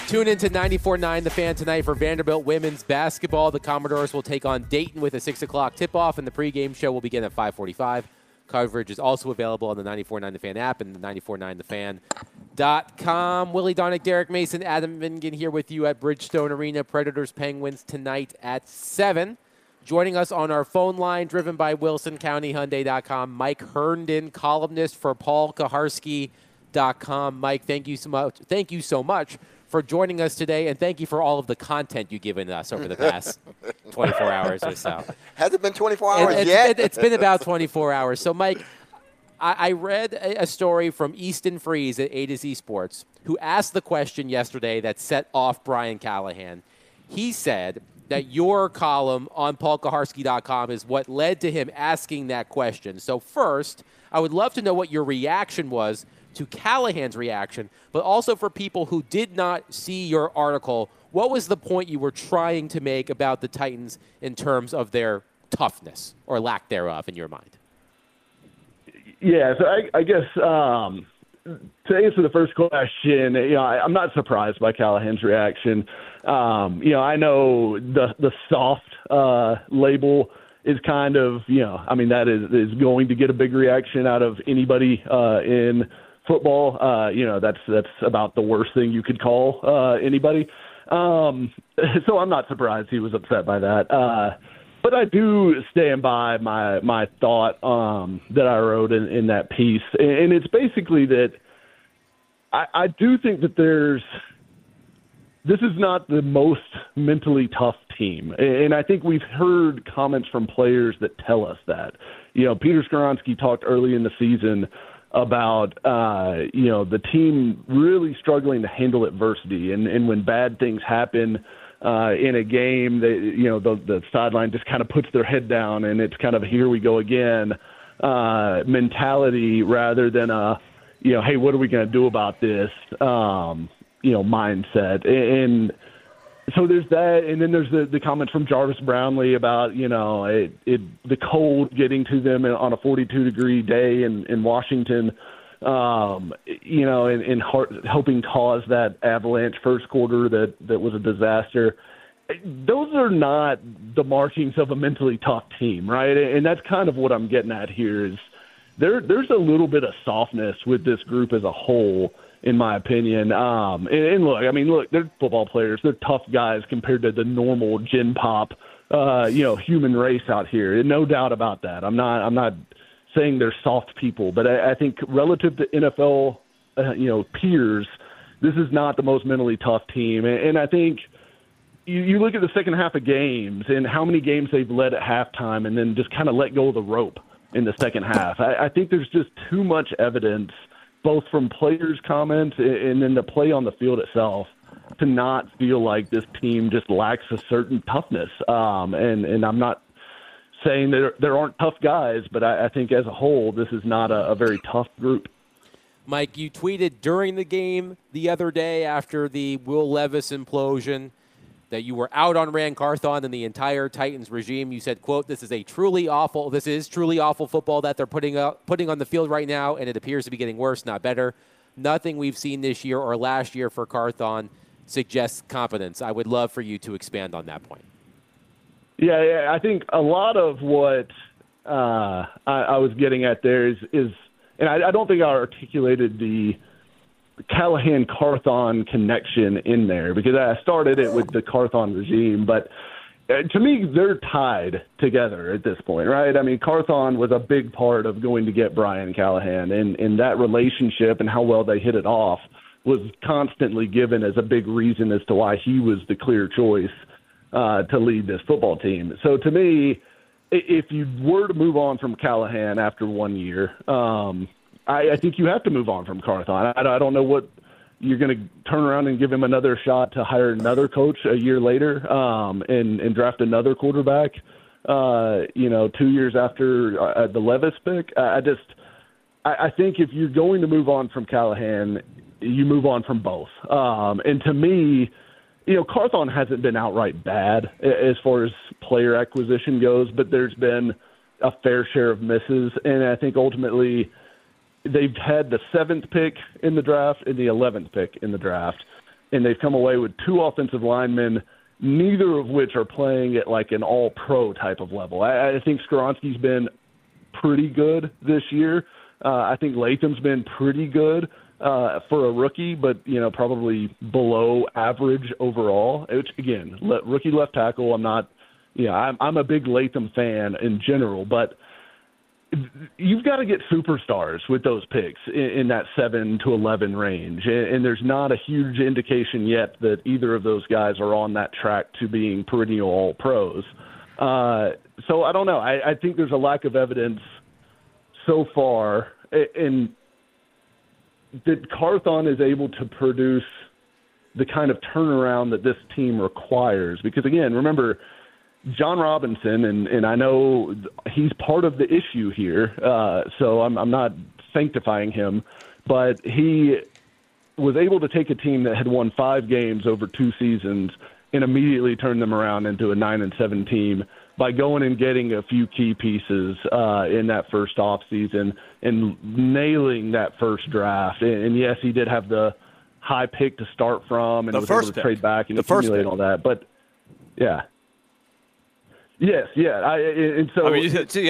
Tune in to 94.9 The Fan tonight for Vanderbilt women's basketball. The Commodores will take on Dayton with a 6 o'clock tip-off, and the pregame show will begin at 5:45. Coverage is also available on the 94.9 The Fan app and the 94.9thefan.com. Willie Donick, Derek Mason, Adam Vingan here with you at Bridgestone Arena. Predators Penguins tonight at 7. Joining us on our phone line, driven by WilsonCountyHyundai.com, Mike Herndon, columnist for PaulKuharsky.com. Mike, thank you so much. Thank you so much for joining us today, and thank you for all of the content you've given us over the past 24 hours or so. Has it been 24 hours yet? It's been about 24 hours. So, Mike, I read a story from Easton Freeze at A to Z Sports, who asked the question yesterday that set off Brian Callahan. He said that your column on PaulKuharsky.com is what led to him asking that question. So first, I would love to know what your reaction was to Callahan's reaction, but also for people who did not see your article, what was the point you were trying to make about the Titans in terms of their toughness or lack thereof in your mind? Yeah, so I guess to answer the first question, I'm not surprised by Callahan's reaction. I know the soft label is kind of, that is going to get a big reaction out of anybody in football. That's about the worst thing you could call anybody. So I'm not surprised he was upset by that. But I do stand by my thought that I wrote in that piece. And it's basically that I do think that this is not the most mentally tough team. And I think we've heard comments from players that tell us that. Peter Skoronski talked early in the season about, the team really struggling to handle adversity. And when bad things happen in a game, the sideline just kind of puts their head down and it's kind of here we go again mentality rather than hey, what are we going to do about this, mindset. And so there's that. And then there's the comments from Jarvis Brownlee about, the cold getting to them on a 42-degree day in Washington, and helping cause that avalanche first quarter that was a disaster. Those are not the markings of a mentally tough team, right? And that's kind of what I'm getting at here is there's a little bit of softness with this group as a whole, in my opinion. And look, they're football players. They're tough guys compared to the normal gen pop, human race out here. And no doubt about that. I'm not saying they're soft people, but I think relative to NFL, peers, this is not the most mentally tough team. And I think you look at the second half of games and how many games they've led at halftime and then just kind of let go of the rope in the second half. I think there's just too much evidence, both from players' comments and then the play on the field itself, to not feel like this team just lacks a certain toughness. And I'm not saying that there aren't tough guys, but I think as a whole, this is not a very tough group. Mike, you tweeted during the game the other day after the Will Levis implosion that you were out on Ran Carthon and the entire Titans regime. You said, quote, this is truly awful football that they're putting on the field right now, and it appears to be getting worse, not better. Nothing we've seen this year or last year for Carthon suggests competence. I would love for you to expand on that point. Yeah, I think a lot of what I was getting at there is and I don't think I articulated the Callahan-Carthon connection in there because I started it with the Carthon regime, but to me, they're tied together at this point, right? I mean, Carthon was a big part of going to get Brian Callahan, and that relationship and how well they hit it off was constantly given as a big reason as to why he was the clear choice to lead this football team. So to me, if you were to move on from Callahan after 1 year, I think you have to move on from Carthon. I don't know what you're going to turn around and give him another shot to hire another coach a year later and draft another quarterback, 2 years after the Levis pick. I think if you're going to move on from Callahan, you move on from both. And to me, Carthon hasn't been outright bad as far as player acquisition goes, but there's been a fair share of misses. And I think ultimately they've had the 7th pick in the draft and the 11th pick in the draft. and they've come away with 2 offensive linemen, neither of which are playing at like an all-pro type of level. I think Skoronski's been pretty good this year. I think Latham's been pretty good for a rookie, but, probably below average overall, which, again, rookie left tackle. I'm a big Latham fan in general, but you've got to get superstars with those picks in that 7 to 11 range. And there's not a huge indication yet that either of those guys are on that track to being perennial all-pros. So I don't know. I think there's a lack of evidence so far in that Carthon is able to produce the kind of turnaround that this team requires. Because, again, remember – John Robinson, and I know he's part of the issue here, so I'm not sanctifying him, but he was able to take a team that had won 5 games over 2 seasons and immediately turn them around into a 9-7 team by going and getting a few key pieces in that first offseason and nailing that first draft. And yes, he did have the high pick to start from and was able to trade back and accumulate all that. But, yeah. Yes, yeah. You said the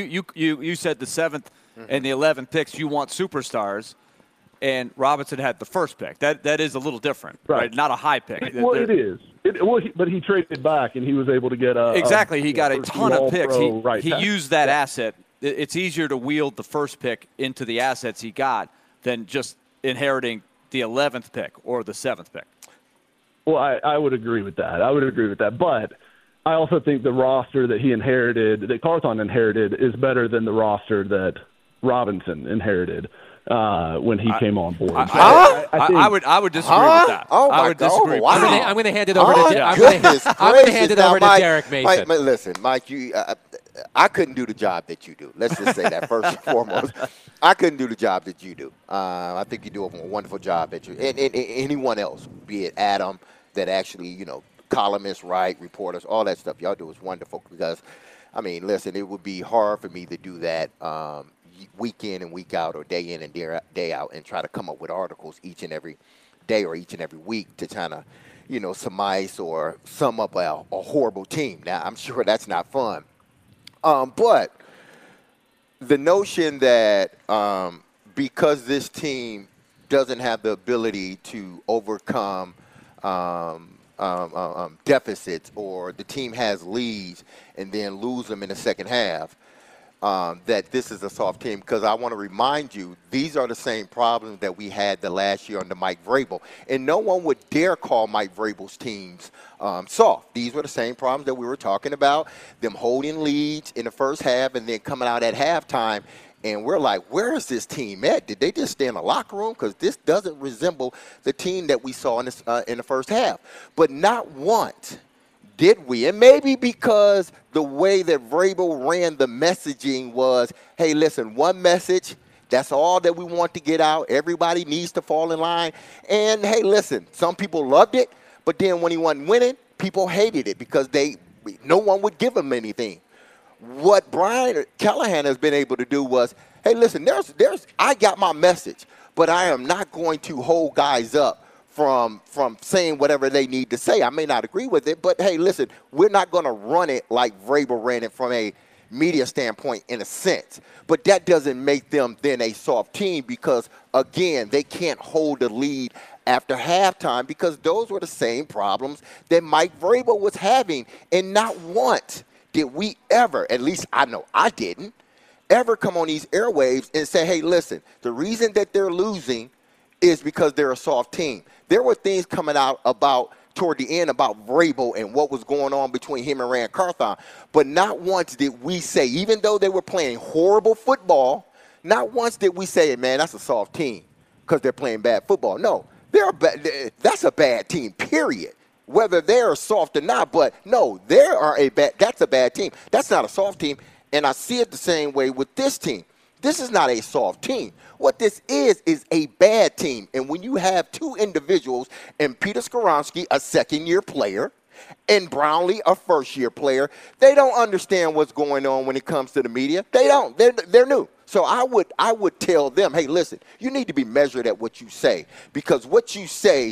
7th and the 11th picks. You want superstars, and Robinson had the first pick. That is a little different, right? Not a high pick. Well, it is. But he traded back, and he was able to get he got a ton of picks. He used that asset. It's easier to wield the first pick into the assets he got than just inheriting the 11th pick or the 7th pick. Well, I would agree with that. But I also think the roster that that Carthon inherited, is better than the roster that Robinson inherited when he came on board. I would disagree with that. Oh, I would disagree. Wow. I'm going to hand it over to Derek Mason. Listen, Mike, I couldn't do the job that you do. Let's just say that first and foremost. I couldn't do the job that you do. I think you do a wonderful job and anyone else, be it Adam, that actually, columnists, reporters, all that stuff y'all do is wonderful because, listen, it would be hard for me to do that week in and week out or day in and day out and try to come up with articles each and every day or each and every week to kind of, surmise or sum up a horrible team. Now, I'm sure that's not fun. But the notion that because this team doesn't have the ability to overcome deficits, or the team has leads and then lose them in the second half, that this is a soft team. Because I want to remind you, these are the same problems that we had the last year under Mike Vrabel. And no one would dare call Mike Vrabel's teams soft. These were the same problems that we were talking about, them holding leads in the first half and then coming out at halftime. And we're like, where is this team at? Did they just stay in the locker room? Because this doesn't resemble the team that we saw in the first half. But not once did we. And maybe because the way that Vrabel ran the messaging was, hey, listen, one message, that's all that we want to get out. Everybody needs to fall in line. And, hey, listen, some people loved it. But then when he wasn't winning, people hated it because no one would give him anything. What Brian Callahan has been able to do was, hey, listen, I got my message, but I am not going to hold guys up from saying whatever they need to say. I may not agree with it, but, hey, listen, we're not going to run it like Vrabel ran it from a media standpoint in a sense. But that doesn't make them then a soft team because, again, they can't hold the lead after halftime because those were the same problems that Mike Vrabel was having. And not once did we ever, at least I know I didn't, ever come on these airwaves and say, hey, listen, the reason that they're losing is because they're a soft team. There were things coming out toward the end about Vrabel and what was going on between him and Rand Carthon. But not once did we say, even though they were playing horrible football, not once did we say, man, that's a soft team because they're playing bad football. No, that's a bad team, period. Whether they're soft or not, but no, that's a bad team. That's not a soft team, and I see it the same way with this team. This is not a soft team. What this is a bad team, and when you have two individuals, and Peter Skoronski, a second-year player, and Brownlee, a first-year player, they don't understand what's going on when it comes to the media. They don't. They're new. So I would tell them, hey, listen, you need to be measured at what you say because what you say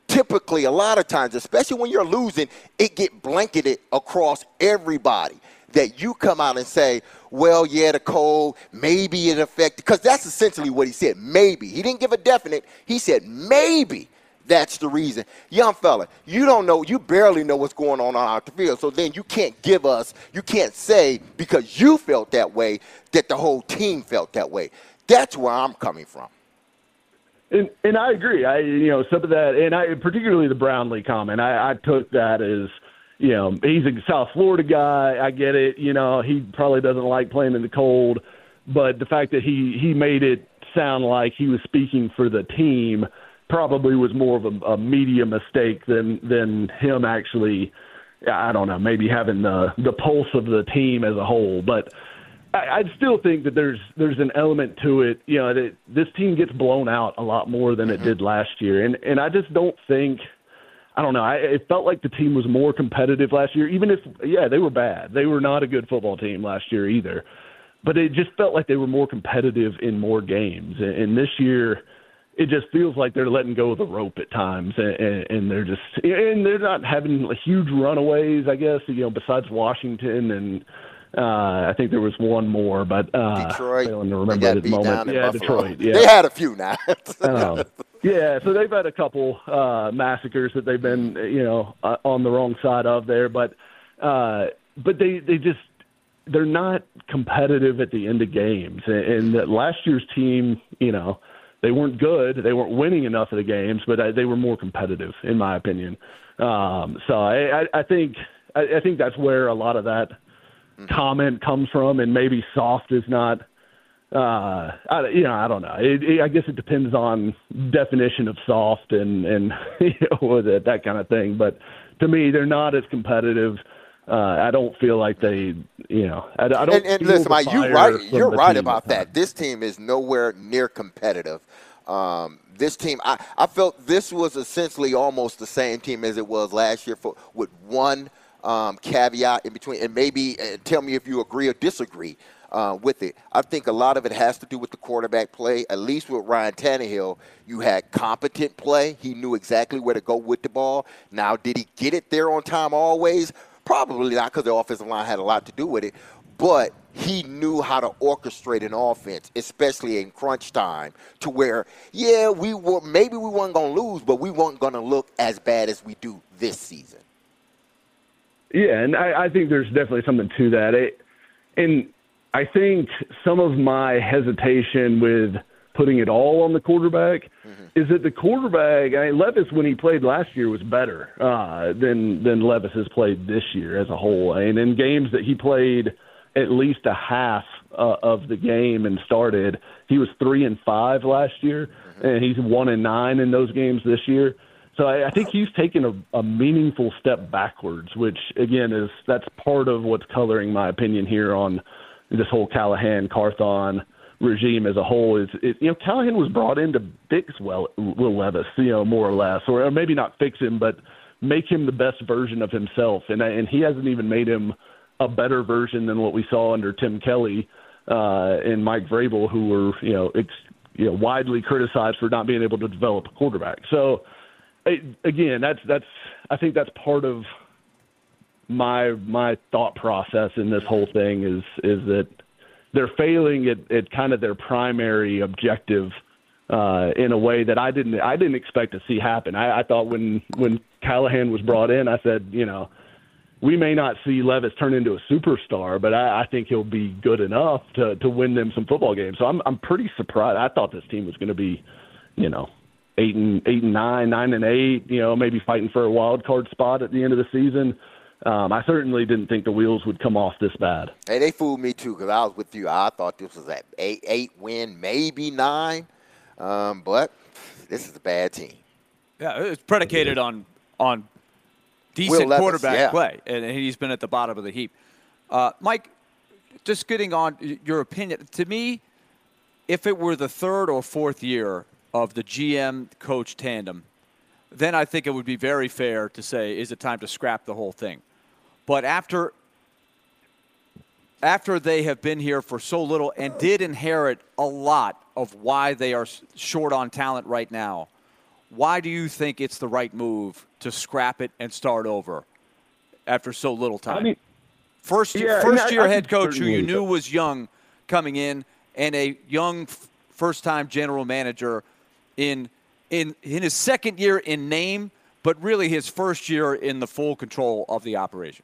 typically, a lot of times, especially when you're losing, it get blanketed across everybody. That you come out and say, well, yeah, the cold, maybe it affected, because that's essentially what he said, maybe. He didn't give a definite. He said maybe that's the reason. Young fella, you don't know, you barely know what's going on out the field, so then you can't say because you felt that way that the whole team felt that way. That's where I'm coming from. And I agree. Some of that, and particularly the Brownlee comment, I took that as, he's a South Florida guy. I get it. He probably doesn't like playing in the cold, but the fact that he made it sound like he was speaking for the team probably was more of a media mistake than him actually, I don't know, maybe having the pulse of the team as a whole. But I still think that there's an element to it, that this team gets blown out a lot more than it did last year. And I just don't think – I don't know. It felt like the team was more competitive last year, even if, they were bad. They were not a good football team last year either. But it just felt like they were more competitive in more games. And this year, it just feels like they're letting go of the rope at times. And they're not having huge runaways, I guess, besides Washington. And I think there was one more, but Detroit. I don't remember at the moment. Yeah, Detroit. Yeah. They had a few now. Yeah, so they've had a couple massacres that they've been, on the wrong side of there, but they're not competitive at the end of games. And last year's team, they weren't good, they weren't winning enough of the games, but they were more competitive, in my opinion. So I think that's where a lot of that comment comes from, and maybe soft is not. I don't know. I guess it depends on definition of soft and that kind of thing. But to me, they're not as competitive. I don't feel like they, I don't. And listen, Mike, you're right about that. This team is nowhere near competitive. This team, I felt this was essentially almost the same team as it was last year, with one caveat in between. And maybe tell me if you agree or disagree with it. I think a lot of it has to do with the quarterback play. At least with Ryan Tannehill, you had competent play. He knew exactly where to go with the ball. Now, did he get it there on time always? Probably not, because the offensive line had a lot to do with it. But he knew how to orchestrate an offense, especially in crunch time, to where, maybe we weren't going to lose, but we weren't going to look as bad as we do this season. Yeah, and I think there's definitely something to that. And I think some of my hesitation with putting it all on the quarterback is that the quarterback, Levis, when he played last year, was better than Levis has played this year as a whole. And in games that he played at least a half of the game and started, he was 3-5 last year, and he's 1-9 in those games this year. So I think he's taken a meaningful step backwards, which, again, that's part of what's coloring my opinion here on this whole Callahan-Carthon regime as a whole. Is Callahan was brought in to fix Will Levis, more or less, or maybe not fix him, but make him the best version of himself. And he hasn't even made him a better version than what we saw under Tim Kelly and Mike Vrabel, who were widely criticized for not being able to develop a quarterback. So again, I think that's part of my thought process in this whole thing is that they're failing at kind of their primary objective in a way that I didn't expect to see happen. I thought when Callahan was brought in, I said, we may not see Levis turn into a superstar, but I think he'll be good enough to win them some football games. So I'm pretty surprised. I thought this team was going to be, 8-9, 9-8, maybe fighting for a wild card spot at the end of the season. I certainly didn't think the wheels would come off this bad. Hey, they fooled me too, because I was with you. I thought this was an 8 win, maybe 9, but this is a bad team. Yeah, it's predicated on decent quarterback play, and he's been at the bottom of the heap. Mike, just getting on your opinion, to me, if it were the third or fourth year of the GM-coach tandem, then I think it would be very fair to say, is it time to scrap the whole thing? But after they have been here for so little and did inherit a lot of why they are short on talent right now, why do you think it's the right move to scrap it and start over after so little time? I mean, first-year head coach who you knew was young coming in, and a young first-time general manager in his second year in name, but really his first year in the full control of the operation.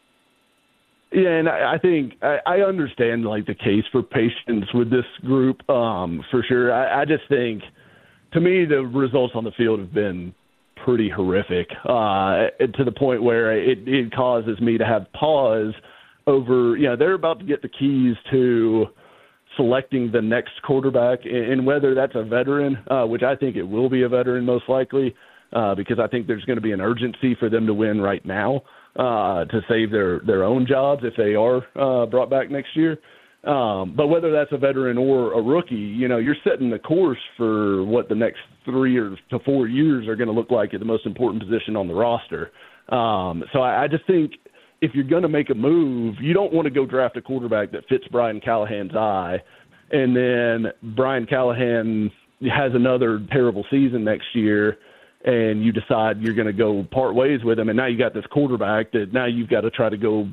Yeah, and I think I understand like the case for patience with this group for sure. I just think, to me, the results on the field have been pretty horrific to the point where it causes me to have pause over. They're about to get the keys to selecting the next quarterback, and whether that's a veteran, which I think it will be a veteran most likely, because I think there's going to be an urgency for them to win right now. To save their own jobs if they are brought back next year. But whether that's a veteran or a rookie, you're setting the course for what the next 3 to 4 years are going to look like at the most important position on the roster. So I just think if you're going to make a move, you don't want to go draft a quarterback that fits Brian Callahan's eye, and then Brian Callahan has another terrible season next year, and you decide you're going to go part ways with him, and now you got this quarterback that now you've got to try to go,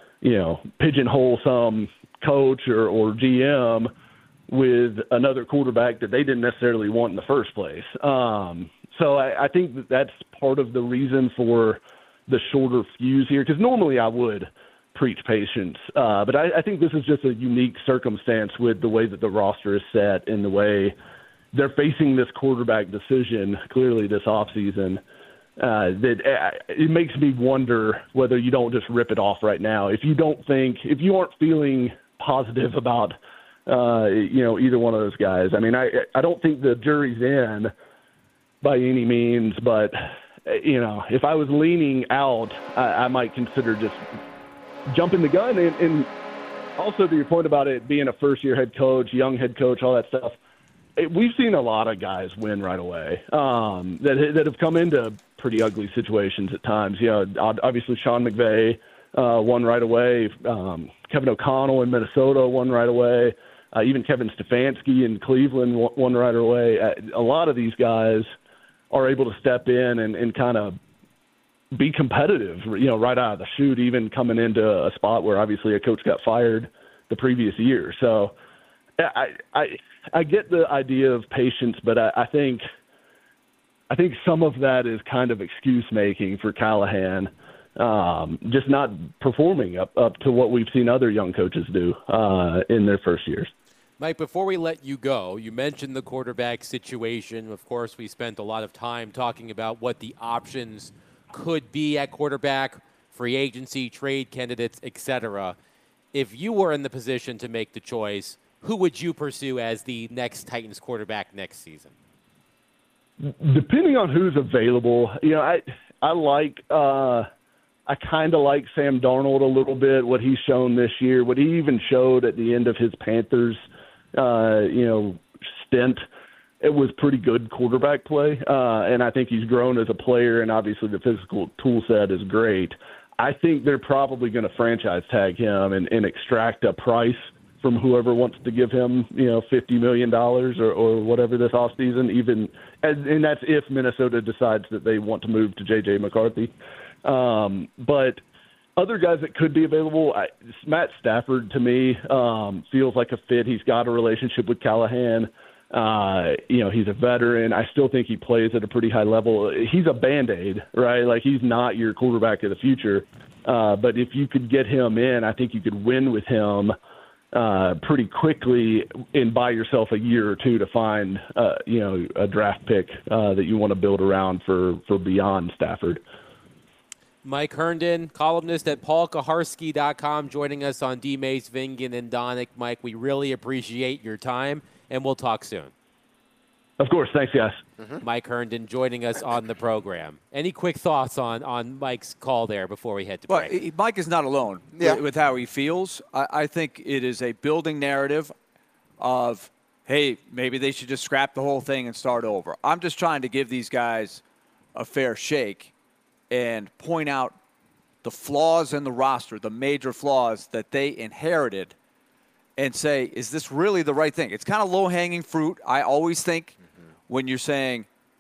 pigeonhole some coach or GM with another quarterback that they didn't necessarily want in the first place. So I think that's part of the reason for the shorter fuse here, because normally I would preach patience, but I think this is just a unique circumstance with the way that the roster is set and the way they're facing this quarterback decision clearly this offseason. That it makes me wonder whether you don't just rip it off right now. If you aren't feeling positive about, either one of those guys. I mean, I don't think the jury's in by any means, but if I was leaning out, I might consider just jumping the gun. And also to your point about it being a first-year head coach, young head coach, all that stuff. We've seen a lot of guys win right away that have come into pretty ugly situations at times. Obviously Sean McVay won right away. Kevin O'Connell in Minnesota won right away. Even Kevin Stefanski in Cleveland won right away. A lot of these guys are able to step in and kind of be competitive, right out of the chute, even coming into a spot where obviously a coach got fired the previous year. So I get the idea of patience, but I think some of that is kind of excuse making for Callahan, just not performing up to what we've seen other young coaches do in their first years. Mike, before we let you go, you mentioned the quarterback situation. Of course, we spent a lot of time talking about what the options could be at quarterback, free agency, trade candidates, etc. If you were in the position to make the choice, who would you pursue as the next Titans quarterback next season? Depending on who's available, I kind of like Sam Darnold a little bit, what he's shown this year, what he even showed at the end of his Panthers, stint. It was pretty good quarterback play, and I think he's grown as a player, and obviously the physical tool set is great. I think they're probably going to franchise tag him and extract a price from whoever wants to give him, $50 million or whatever this offseason, and that's if Minnesota decides that they want to move to J.J. McCarthy. But other guys that could be available, Matt Stafford, to me, feels like a fit. He's got a relationship with Callahan. He's a veteran. I still think he plays at a pretty high level. He's a Band-Aid, right? Like, he's not your quarterback of the future. But if you could get him in, I think you could win with him pretty quickly and buy yourself a year or two to find, a draft pick that you want to build around for beyond Stafford. Mike Herndon, columnist at paulkaharski.com, joining us on D. Mace, Vingan, and Donick. Mike, we really appreciate your time, and we'll talk soon. Of course. Thanks, guys. Mm-hmm. Mike Herndon joining us on the program. Any quick thoughts on Mike's call there before we head to break? Well, Mike is not alone with how he feels. I think it is a building narrative of, hey, maybe they should just scrap the whole thing and start over. I'm just trying to give these guys a fair shake and point out the flaws in the roster, the major flaws that they inherited, and say, is this really the right thing? It's kind of low-hanging fruit. I always think when you're saying,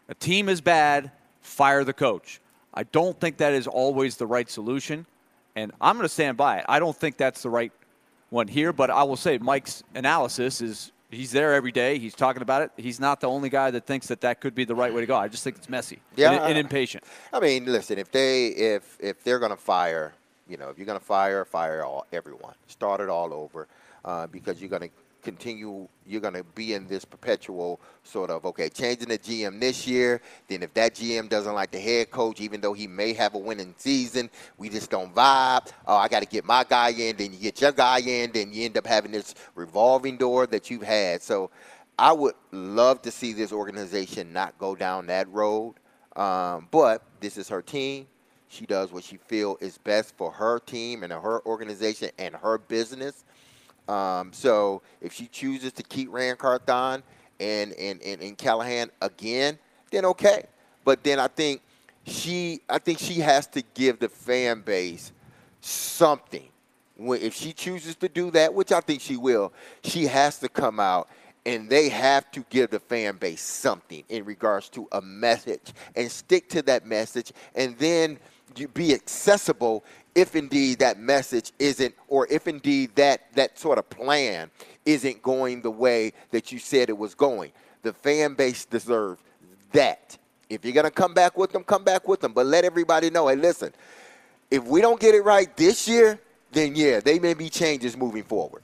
A team is bad, fire the coach. I don't think that is always the right solution, and I'm going to stand by it. I don't think that's the right one here, but I will say Mike's analysis is he's there every day. He's talking about it. He's not the only guy that thinks that could be the right way to go. I just think it's messy and impatient. I mean, listen, if they're going to fire, if you're going to fire everyone. Start it all over because you're going to continue. You're going to be in this perpetual sort of, changing the GM this year. Then if that GM doesn't like the head coach, even though he may have a winning season, we just don't vibe. Oh, I got to get my guy in. Then you get your guy in. Then you end up having this revolving door that you've had. So I would love to see this organization not go down that road. But this is her team. She does what she feels is best for her team and her organization and her business. So if she chooses to keep Rand Carthon and Callahan again, then okay. But then I think she has to give the fan base something. If she chooses to do that, which I think she will, she has to come out and they have to give the fan base something in regards to a message and stick to that message, and then you be accessible if indeed that message isn't, or if indeed that sort of plan isn't going the way that you said it was going. The fan base deserves that. If you're going to come back with them, come back with them. But let everybody know, hey, listen, if we don't get it right this year, then, yeah, they may be changes moving forward.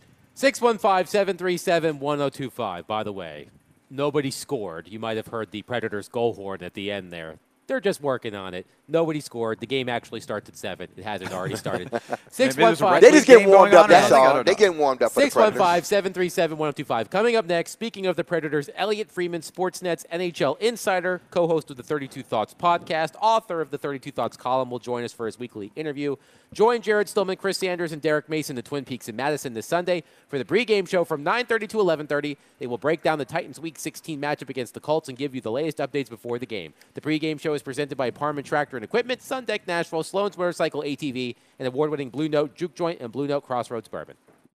615-737-1025. By the way, nobody scored. You might have heard the Predators' goal horn at the end there. They're just working on it. Nobody scored. The game actually starts at 7. It hasn't already started. 615. They just get warmed up. That's all. They get warmed up. 615-737-1025. Coming up next, speaking of the Predators, Elliot Freeman, Sportsnet's NHL insider, co-host of the 32 Thoughts podcast, author of the 32 Thoughts column, will join us for his weekly interview. Join Jared Stillman, Chris Sanders, and Derek Mason, the Twin Peaks in Madison this Sunday for the pregame show from 9:30 to 11:30. They will break down the Titans' Week 16 matchup against the Colts and give you the latest updates before the game. The pregame show is presented by Parman Tractor and Equipment, Sun Deck Nashville, Sloan's Motorcycle ATV, and award-winning Blue Note Juke Joint and Blue Note Crossroads Bourbon.